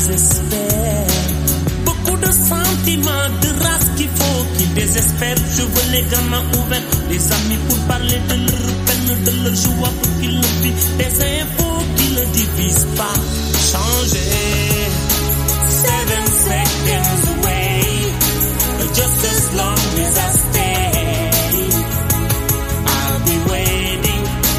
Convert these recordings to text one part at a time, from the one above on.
désespère. Beaucoup de sentiments, de race qu'il faut qu'ils désespèrent. Je veux les gamins ouverts, les amis pour parler de leur peine, de leur joie pour qu'ils le vivent. Des infos qui ne divisent pas. Changer. 7 seconds away, just as long as I stay, I'll be waiting.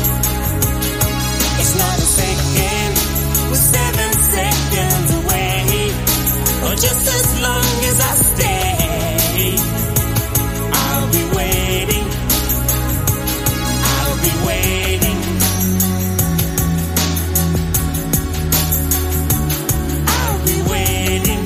It's not a second, we're 7 seconds away, or just as long as I stay, I'll be waiting, I'll be waiting, I'll be waiting.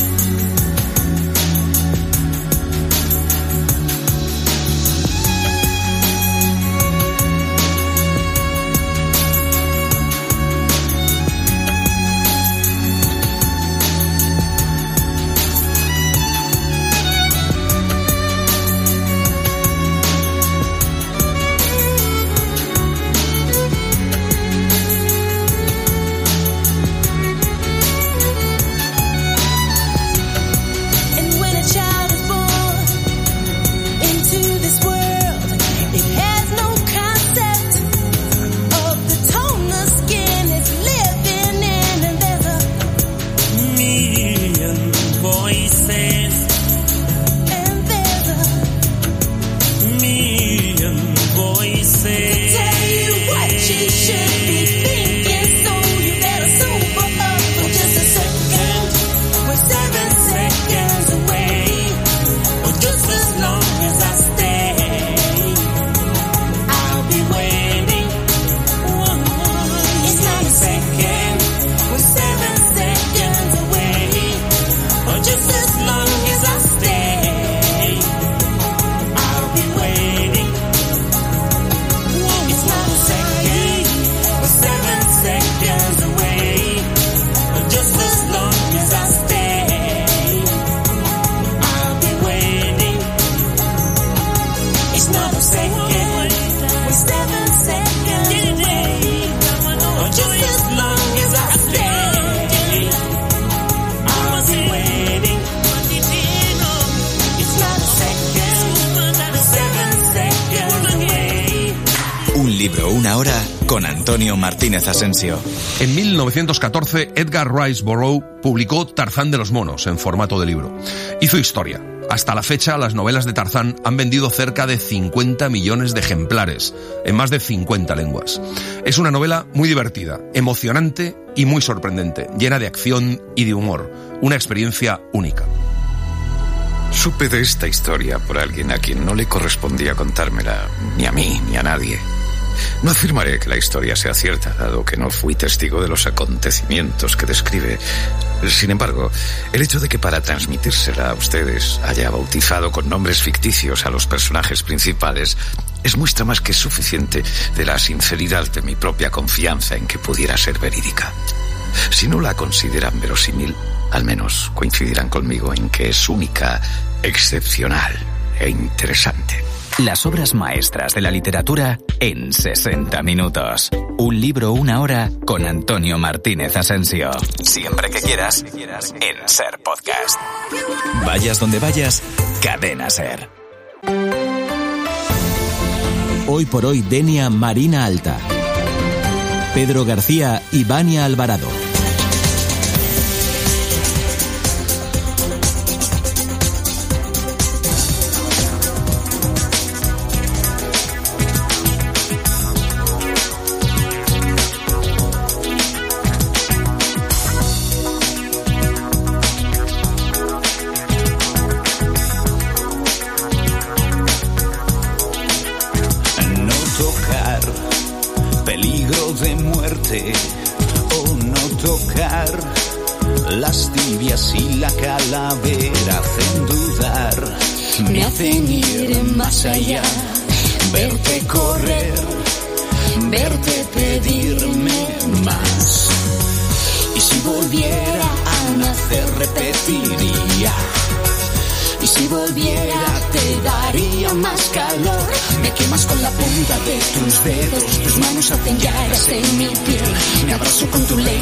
Una hora con Antonio Martínez Asensio. En 1914, Edgar Rice Burroughs publicó Tarzán de los monos en formato de libro. Hizo historia. Hasta la fecha, las novelas de Tarzán han vendido cerca de 50 millones de ejemplares, en más de 50 lenguas. Es una novela muy divertida, emocionante y muy sorprendente, llena de acción y de humor. Una experiencia única. Supe de esta historia por alguien a quien no le correspondía contármela, ni a mí, ni a nadie. No afirmaré que la historia sea cierta, dado que no fui testigo de los acontecimientos que describe. Sin embargo, el hecho de que para transmitírsela a ustedes haya bautizado con nombres ficticios a los personajes principales es muestra más que suficiente de la sinceridad de mi propia confianza en que pudiera ser verídica. Si no la consideran verosímil, al menos coincidirán conmigo en que es única, excepcional e interesante. Las obras maestras de la literatura en 60 minutos. Un libro, una hora con Antonio Martínez Asensio. Siempre que quieras, en SER Podcast. Vayas donde vayas, Cadena SER. Hoy por hoy, Denia Marina Alta. Pedro García y Vania Alvarado. O no tocar, las tibias y la calavera hacen dudar, me hacen ir más allá, verte correr, verte pedirme más. Y si volviera a nacer repetiría, y si volviera te daría más calor. Me quemas con la punta de tus dedos, tus manos hacen llagas en mi piel. Me abrazo con tu ley